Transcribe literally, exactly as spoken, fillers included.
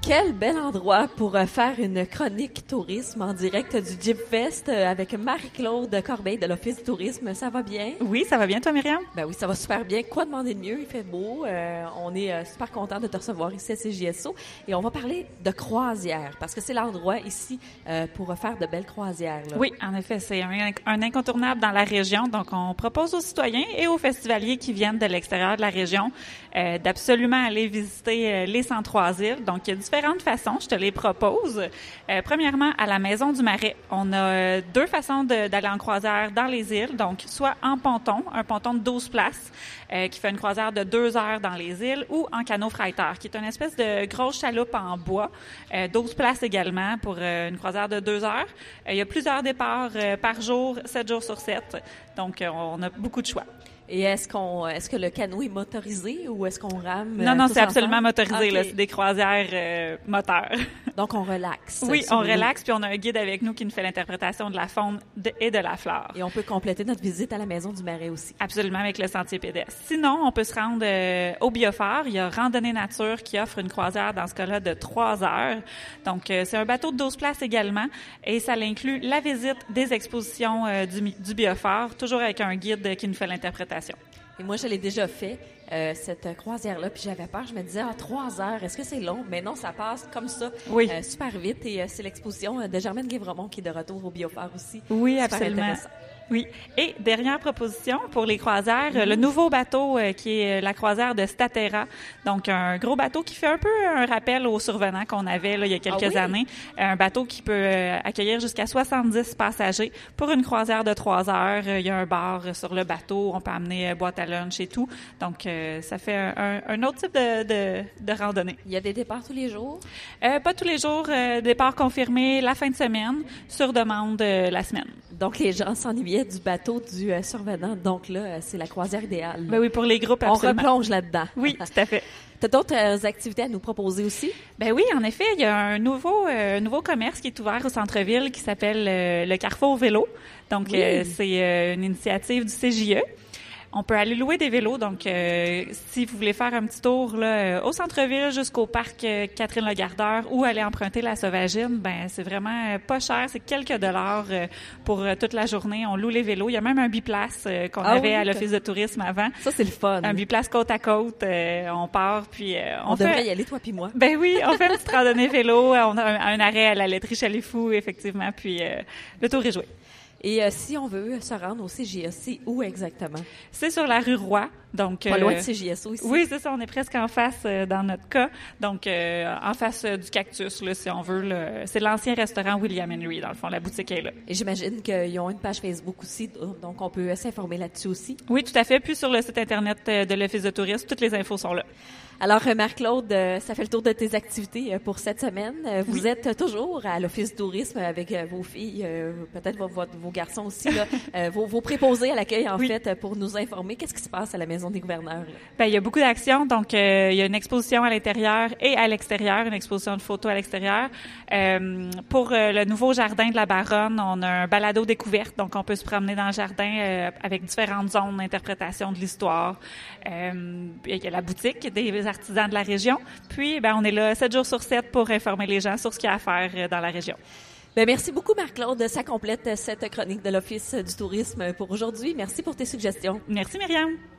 quel bel endroit pour euh, faire une chronique tourisme en direct du Jeep Fest euh, avec Marie-Claude Corbeil de l'Office du tourisme. Ça va bien? Oui, ça va bien, toi, Myriam? Ben oui, ça va super bien. Quoi demander de mieux? Il fait beau. Euh, on est euh, super content de te recevoir ici à C J S O. Et on va parler de croisière parce que c'est l'endroit ici euh, pour faire de belles croisières. Là. Oui, en effet, c'est un, un incontournable dans la région. Donc, on propose aux citoyens et aux festivaliers qui viennent de l'extérieur de la région euh, d'absolument aller visiter euh, les cent trois îles. Donc, il y a différentes façons. Je te les propose. Euh, premièrement, à la Maison du Marais, on a euh, deux façons de, d'aller en croisière dans les îles. Donc, soit en ponton, un ponton de douze places euh, qui fait une croisière de deux heures dans les îles, ou en canot freighter, qui est une espèce de grosse chaloupe en bois, euh, douze places également pour euh, une croisière de deux heures. Euh, il y a plusieurs départs euh, par jour, sept jours sur sept. Donc, euh, on a beaucoup de choix. Et est-ce qu'on, est-ce que le canot est motorisé ou est-ce qu'on rame? Non, non, tous c'est absolument ensemble? motorisé. Okay. Là, c'est des croisières euh, moteurs. Donc, on relaxe. Oui, on relaxe, puis on a un guide avec nous qui nous fait l'interprétation de la faune de, et de la flore. Et on peut compléter notre visite à la Maison du Marais aussi. Absolument, avec le sentier pédestre. Sinon, on peut se rendre euh, au Biophare. Il y a Randonnée Nature qui offre une croisière, dans ce cas-là, de trois heures. Donc, euh, c'est un bateau de douze places également, et ça inclut la visite des expositions euh, du, du Biophare, toujours avec un guide qui nous fait l'interprétation. Et moi, je l'ai déjà fait, euh, cette croisière-là, puis j'avais peur. Je me disais, ah, trois heures, est-ce que c'est long? Mais non, ça passe comme ça, oui. euh, super vite. Et euh, c'est l'exposition de Germaine Guévremont qui est de retour au Biophare aussi. Oui, super absolument. Intéressant. Oui. Et dernière proposition pour les croisières, mmh. le nouveau bateau euh, qui est la croisière de Statera. Donc, un gros bateau qui fait un peu un rappel au survenant qu'on avait là, il y a quelques ah, oui? années. Un bateau qui peut euh, accueillir jusqu'à soixante-dix passagers pour une croisière de trois heures. Il y a un bar sur le bateau. On peut amener euh, boîte à lunch et tout. Donc, euh, ça fait un, un, un autre type de, de, de randonnée. Il y a des départs tous les jours? Euh, pas tous les jours. Euh, départ confirmé la fin de semaine, sur demande euh, la semaine. Donc, les gens s'ennuyaient du bateau du euh, survenant. Donc là, euh, c'est la croisière idéale. Ben oui, pour les groupes, absolument. On replonge là-dedans. Oui, tout à fait. Tu as d'autres euh, activités à nous proposer aussi? Ben oui, en effet, il y a un nouveau euh, nouveau commerce qui est ouvert au centre-ville qui s'appelle euh, le Carrefour Vélo. Donc, oui. euh, c'est euh, une initiative du C J E. On peut aller louer des vélos, donc euh, si vous voulez faire un petit tour là, au centre-ville jusqu'au parc euh, Catherine-Le-Gardeur ou aller emprunter la Sauvagine, ben c'est vraiment euh, pas cher, c'est quelques dollars euh, pour euh, toute la journée. On loue les vélos. Il y a même un biplace euh, qu'on ah avait oui, à l'Office de tourisme avant. Ça, c'est le fun. Un biplace côte à côte. Euh, on part, puis euh, on, on devrait fait... y aller, toi puis moi. Ben oui, on fait une petite randonnée vélo. On a un, un arrêt à la laiterie Chalet-Fou, effectivement, puis euh, le tour est joué. Et euh, si on veut se rendre au C J S O, c'est où exactement? C'est sur la rue Roy. Donc, pas euh, loin de C J S O ici. Oui, c'est ça. On est presque en face euh, dans notre cas. Donc, euh, en face euh, du Cactus, là, si on veut. Là, c'est l'ancien restaurant William Henry, dans le fond. La boutique est là. Et j'imagine qu'ils ont une page Facebook aussi, donc on peut s'informer là-dessus aussi. Oui, tout à fait. Puis sur le site Internet de l'Office de tourisme, toutes les infos sont là. Alors, Marc-Claude, ça fait le tour de tes activités pour cette semaine. Vous oui. êtes toujours à l'Office du tourisme avec vos filles, peut-être vos, vos garçons aussi, là, vos, vos préposés à l'accueil, en oui. fait, pour nous informer. Qu'est-ce qui se passe à la Maison des gouverneurs? Ben, il y a beaucoup d'actions. Donc, euh, il y a une exposition à l'intérieur et à l'extérieur, une exposition de photos à l'extérieur. Euh, pour euh, le nouveau jardin de la Baronne, on a un balado découverte. Donc, on peut se promener dans le jardin euh, avec différentes zones d'interprétation de l'histoire. Euh, il y a la boutique des artisans de la région. Puis, ben, on est là sept jours sur sept pour informer les gens sur ce qu'il y a à faire dans la région. Bien, merci beaucoup, Marc-Claude. Ça complète cette chronique de l'Office du tourisme pour aujourd'hui. Merci pour tes suggestions. Merci, Myriam.